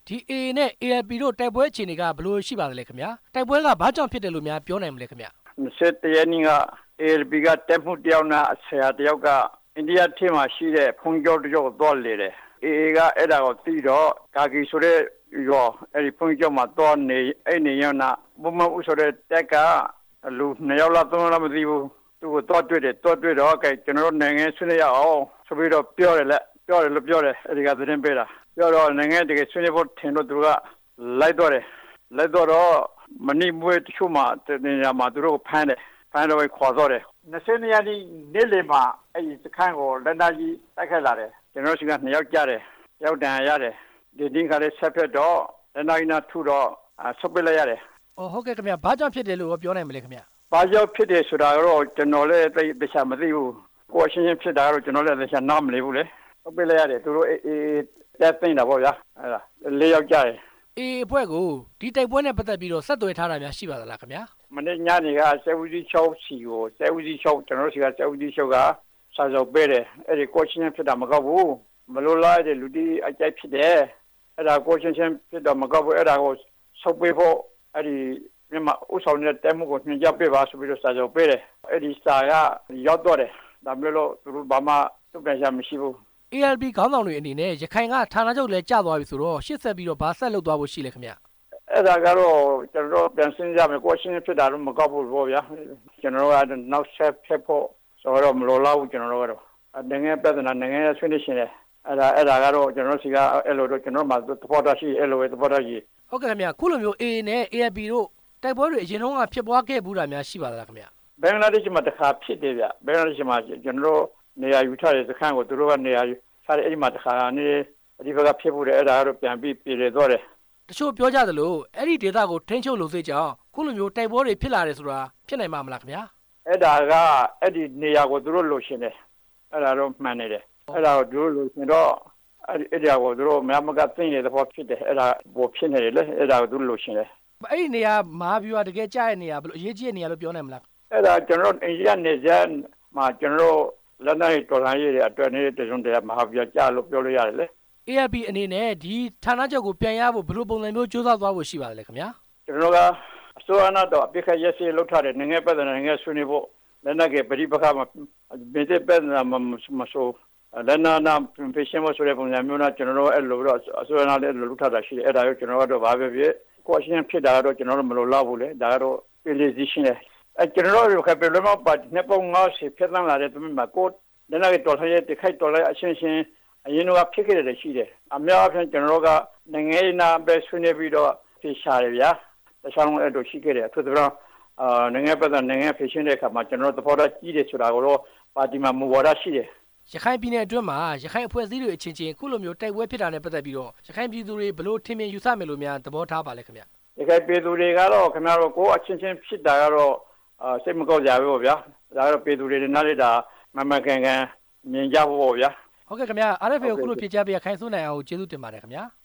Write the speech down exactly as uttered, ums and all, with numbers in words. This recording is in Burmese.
ဒီ A နဲ့ A L P တို့တိုက်ပွဲအခြေအနေကဘယ်လိုရှိပါသလဲခင်ဗျာတိုက်ပွဲကဘာကြောင့်ဖြစ်တယ်လို့များပြောနိုင်မလဲခင်ဗျာยี่สิบရက်နေ့က A L P ကတက်မှုတယောက်နဲ့ဆရာတယောက်ကအိန္ဒိယထင်းမှာရှိတဲ့ဖုန်ကျော်တကျော်သွားလေတယ် A A ကအဲ့ဒါကိုသိတော့ကာကီဆိုတဲ့ရောအဲ့ဒီဖုန်ကျော်မှာသွားနေအဲ့နေရနာဘုံမဥဆိုတဲ့တက်ကလူနှစ်ယောက်လားသုံးယောက်လားမသိဘူးသူကိုသွားတွေ့တယ်သွားတွေ့တော့ကဲကျွန်တော်နိုင်ငံဆွေးနွေးရအောင်ဆိုပြီးတော့ပြောတယ်လက်ပြောတယ်လို့ပြောတယ်အဲ့ဒီကသတင်းပေးတာပြောတော့နိုင်ငံတကယ်ဆွေးနွေးဖို့ထင်တော့သူကလိုက်တော့တယ်လိုက်တော့မနိမွေးတချို့မှာတင်ရမှာသူတို့ဖမ်းတယ်ဖမ်းတော့ခေါ်တော့တယ်ยี่สิบရက်နေ့နေ့လယ်မှာအဲ့ဒီစခန်းကိုလက်နာကြီးတိုက်ခတ်လာတယ်ကျွန်တော်စီကနှစ်ယောက်ကြတယ်ယောက်တန်ရတယ်ဒီတင်းခါလေးဆက်ဖက်တော့လက်နာကြီးနာထူတော့ဆုတ်ပစ်လိုက်ရတယ်အော်ဟုတ်ကဲ့ခင်ဗျာဘာကြောင့်ဖြစ်တယ်လို့ပြောနိုင်မလဲခင်ဗျာဘာကြောင့်ဖြစ်တယ်ဆိုတာတော့ကျွန်တော်လည်းသိသိချာမသိဘူးကိုအချင်းချင်းဖြစ်တာတော့ကျွန်တော်လည်းသိချာနားမလည်ဘူးလေဆုတ်ပစ်လိုက်ရတယ်သူတို့အေးအေးတက်သိနေတာပေါ့ဗျာအဲ့ဒါလေးယောက်ကြတယ်အေးအဖွဲ့ကိုဒီတိုက်ပွဲနဲ့ပတ်သက်ပြီးတော့ဆက်သွယ်ထားတာများရှိပါသလားခင်ဗျာမနေ့ညနေကဆယ်ဦးစီးချုပ်စီကိုဆယ်ဦးစီးချုပ်ကျွန်တော်စီကဆယ်ဦးစီးချုပ်ကစာစုပ်ပေးတယ်အဲ့ဒီကိုချင်းချင်းဖြစ်တာမကောက်ဘူးမလို့လားတဲ့လူတီအကြိုက်ဖြစ်တယ်အဲ့ဒါကိုချင်းချင်းဖြစ်တော့မကောက်ဘူးအဲ့ဒါကိုဆုပ်ပေးဖို့အဲ့ဒီမြန်မာဥဆောင်တဲ့တဲမှုကိုညှိကြပေးပါဆိုပြီးတော့စာစုပ်ပေးတယ်အဲ့ဒီစာကရောက်တော့တယ်ဒါမျိုးလို့သူတို့ဘာမှတုံ့ပြန်ရမရှိဘူး A L P ခေါင်းဆောင်တွေအနေနဲ့ရခိုင်ကဌာနချုပ်လဲကျသွားပြီဆိုတော့ရှစ်ဆက်ပြီးတော့ဘာဆက်လုပ်သွားဖို့ရှိလဲခင်ဗျအဲ့ဒါကတော့ကျွန်တော်ပြန်စဉ်းစားမယ်ကိုရှင်းဖြစ်တာတော့မကောက်ဘူးပေါ့ဗျာကျွန်တော်ကနောက်ဆက်ဖြစ်ဖို့ဆိုတော့မလိုလားဘူးကျွန်တော်ကတော့နိုင်ငံပြည်ထနာနိုင်ငံရဲ့ဆွေးနွေးရှင်လေအဲ့ဒါအဲ့ဒါကတော့ကျွန်တော်စီကအဲ့လိုတော့ကျွန်တော်မှသဘောထားရှိအဲ့လိုပဲသဘောထားရှိဟုတ်ကဲ့ခင်ဗျခုလိုမျိုး A နဲ့ A L P တို့တိုက်ပွဲတွေအရင်တုန်းကဖြစ်ပွားခဲ့ဘူးတာများရှိပါသလားခင်ဗျဘင်္ဂလားဒေ့ရှ်မှာတစ်ခါဖြစ်တယ်ဗျဘင်္ဂလားဒေ့ရှ်မှာကျွန်တော်နေရာယူထားတဲ့စခန်းကိုသူတို့ကနေရာယူထားတဲ့အဲ့ဒီမှာတစ်ခါနေဒီဘက်ကဖြစ်ဖို့အဲ့ဒါကတော့ပြန်ပြီးပြည်ရသွားတယ်တချို့ပြောကြသလိုအဲ့ဒီဒေသကိုထိန်းချုပ်လို့စေကြောင်းခုလိုမျိုးတိုက်ပွဲတွေဖြစ်လာတယ်ဆိုတာဖြစ်နိုင်မှာမလားခင်ဗျာအဲ့ဒါကအဲ့ဒီနေရာကိုသူတို့လိုချင်တယ်အဲ့ဒါတော့မှန်နေတယ်အဲ့ဒါကိုသူတို့လိုချင်တော့အဲ့ဒီအဲ့ဒါကိုသူတို့မမကသိနေတဲ့ဘောဖြစ်တယ်အဲ့ဒါဘောဖြစ်နေတယ်လေအဲ့ဒါကိုသူတို့လိုချင်တယ်အဲ့ဒီနေရာမဟာဗျူဟာတကယ်ကြားတဲ့နေရာဘယ်လိုအရေးကြီးတဲ့နေရာလို့ပြောနိုင်မလားအဲ့ဒါကျွန်တော်အိန္ဒိယနေကြမှာကျွန်တော်လက်နိုင်တော်လိုင်းရတဲ့အတွက်နေတဲ့တစုံတရာမဟာဗျူဟာကြားလို့ပြောလို့ရတယ်လေ A L P အနေနဲ့ဒီဌာနချုပ်ကိုပြန်ရဖို့ဘယ်လိုပုံစံမျိုးစူးစမ်းသွားဖို့ရှိပါလဲခင်ဗျာကျွန်တော်ကအစိုးရနာတော့အပိခရက်စီလောက်ထားတဲ့နိုင်ငံပြည်နိုင်ငံဆွေးနွေးဖို့လက်နက်ကပရိပခမှာမြေတဲ့ပြည်နာမဆိုလက်နာနာဖေရှင်မဆိုတဲ့ပုံစံမျိုးနဲ့ကျွန်တော်အဲ့လိုတော့အစိုးရနာလည်းလောက်ထားတာရှိတယ်အဲ့ဒါကိုကျွန်တော်ကတော့ဘာပဲဖြစ်ကိုအရှင်းဖြစ်တာတော့ကျွန်တော်တို့မလိုလားဘူးလေဒါကတော့ပြည်လေးစီရှင်လေအဲကျွန်တော်တို့ကပြည်လုံးပါနေပုံငါးစီဖြစ်လာတဲ့သူမှာကိုလက်နက်တော်ထိုင်တဲ့ခိုက်တော်လိုက်အရှင်းရှင်းအရင်ကဖြစ်ခဲ့တယ်ရှိတယ်အများအားဖြင့်ကျွန်တော်တို့ကနိုင်ငံရေးနာပဲဆွေးနွေးပြီးတော့ဖြေရှာတယ်ဗျာတခြားလုံးအဲ့လိုရှိခဲ့တယ်အထူးသဖြင့်အာနိုင်ငံပတ်သက်နိုင်ငံဖြေရှင်းတဲ့အခါမှာကျွန်တော်တို့သဘောထားကြီးတယ်ဆိုတာကိုတော့ပါတီမှာမူဝါဒရှိတယ်ရခိုင်ပြည်နယ်အတွင်းမှာရခိုင်အဖွဲ့အစည်းတွေအချင်းချင်းခုလိုမျိုးတိုက်ပွဲဖြစ်တာနဲ့ပတ်သက်ပြီးတော့ရခိုင်ပြည်သူတွေဘလို့ထင်မြင်ယူဆမယ်လို့များသဘောထားပါလဲခင်ဗျရခိုင်ပြည်သူတွေကတော့ခင်ဗျားတို့ကိုအချင်းချင်းဖြစ်တာကတော့အာစိတ်မကောင်းကြဘူးဗျာဒါကတော့ပြည်သူတွေနားလေတာမမှန်ကန်ကန်မြင်ကြဖို့ဗျာဟုတ်ကဲ့ခင်ဗျာ R F A ကိုခုလိုဖြေချပေးရခိုင်စိုးနိုင်အောင်ကျေးဇူးတင်ပါတယ်ခင်ဗျာ